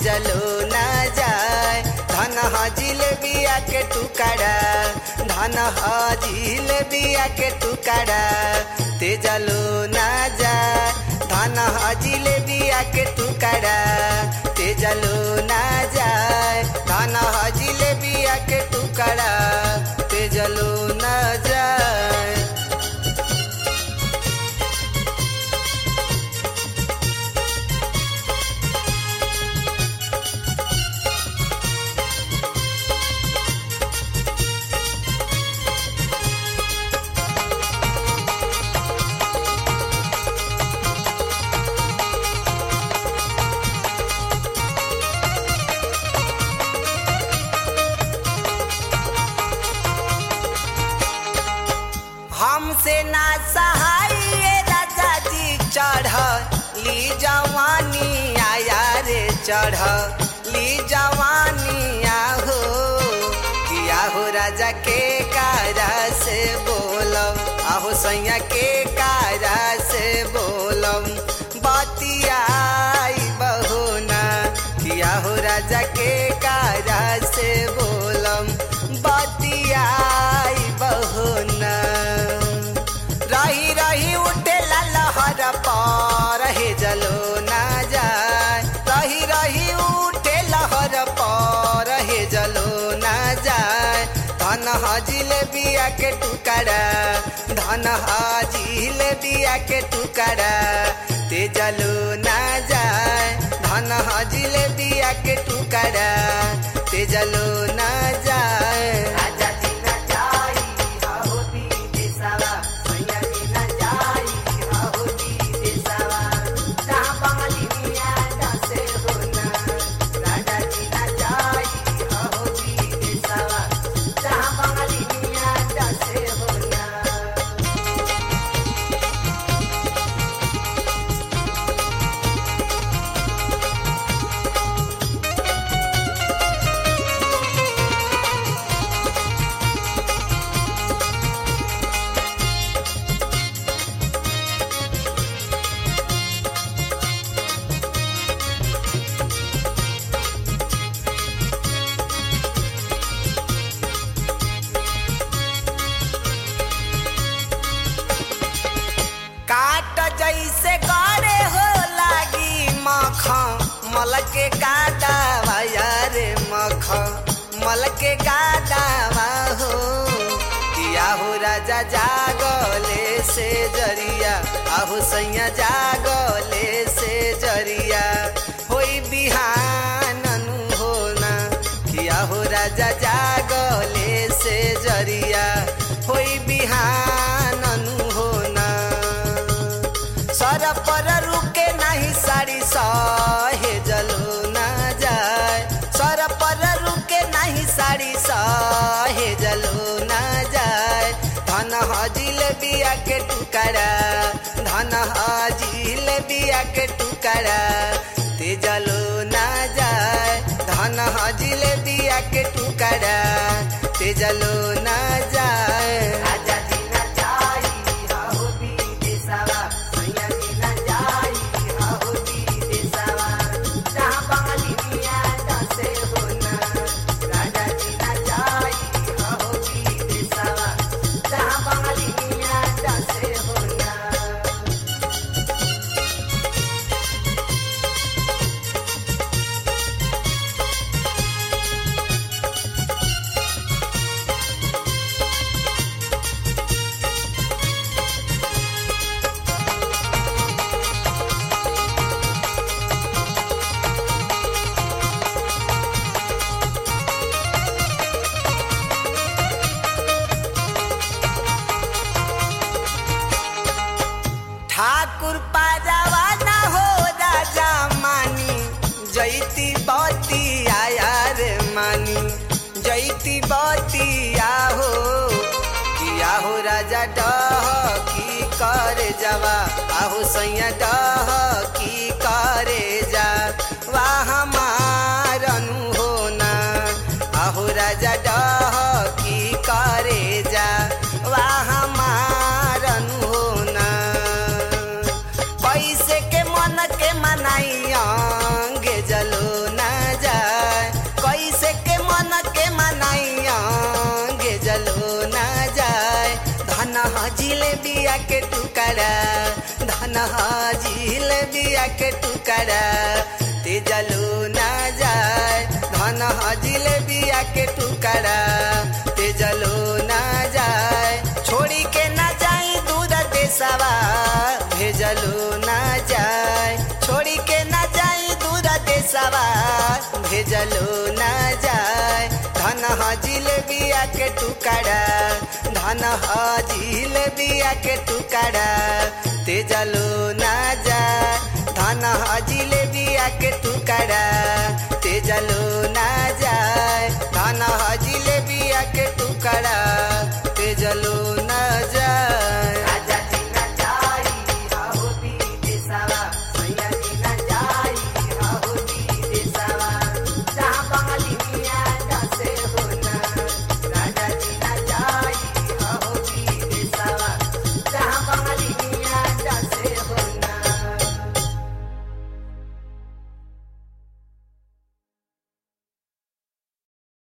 तेजलो ना जाए धन ह जिलेबिया के टुकड़ा धन ह जिलेबिया के टुकड़ा तेजलो ना जाए धन ह जिलेबिया के टुकड़ा तेजलो ना जाए धन ह जिलेबिया के टुकड़ा तेजलो ना जाए। हमसे ना सहाय राजा जी चढ़ली जवानी आया रे चढ़ली जवानी आहो किया हो राजा के कारा से बोलम आहो सैया के कारा से बोलम बतियाई बहुना किया हो राजा के कारा से बोलम बतियाई बहुना रही रही उठे लहर पर हे जलो ना जाए रही रही उठे लहर पर हे जलो ना जाए धन ह जिलेबिया के टुकड़ा धन ह जिलेबिया के टुकड़ा तेजलो ना जाए धन ह जिलेबिया के टुकड़ा तेजलो ना जाए। जैसे गड़े हो लागी मल के गादावा यारे मल के गादावा हो किया हो राजा जागले से जरिया आहू सैया जागले से जरिया होई बिहान होना किया हो राजा जागले से जरिया होई बिहान होना सर पर रुके नहीं साड़ी सहे जलो ना जाए सर पर रुके नहीं साड़ी सहे जलो ना जाए धन ह जिलेबिया के टुकड़ा धन ह जिलेबिया के टुकड़ा तेजलो ना जाए धन ह जिलेबिया के टुकड़ा तेजलो ना जाए। ठाकुर पारावा ना हो राजा मानी जैती बतिया यार मानी जैती बतिया हो किया हो राजा डह की करे जावा आहू सैया डह की करे जा वाह मारनु होना आहू राजा डह की करे जा वाह मारनु होना पैसे के मन के मनाइयांगे जलो ना के टुकड़ा धन जिलेबिया के टुकड़ा तेजलो ना जाए धन जिलेबिया के टुकड़ा तेजलो ना जाए छोड़ी के ना जाए दूध देशवा भेजलो ना जाए छोड़ी के ना जाए दूध देशवा भेजलो ना जाए धन जिलेबिया के टुकड़ा धन जिलेबिया के टुकड़ा तेजलो ना जाए धन जिलेबिया के टुकड़ा तेजलो